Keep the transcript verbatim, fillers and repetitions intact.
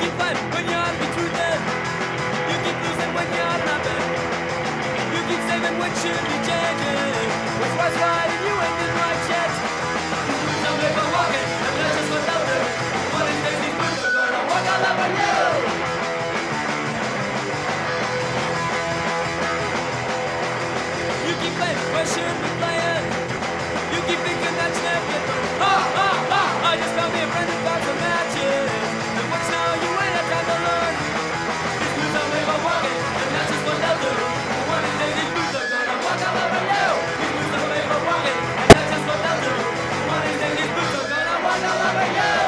keep fighting when you ought to be truthing. You keep losing when you ought to not be. You keep saving when should be changing. Which was right and you ain't been right yet. Some people walking and that's just what they'll do. One of these days these boots are gonna walk all over you. You keep playing where should be playing. You keep thinking that's never good. Ha ha ha! I just found me a friend who found some matches. And what's now you ain't had time to learn. These boots are made for walking and that's just what they'll do. One of these days these boots are gonna walk all over you. These boots are made for walking and that's just what they'll do. One of these days these boots are gonna walk all over you.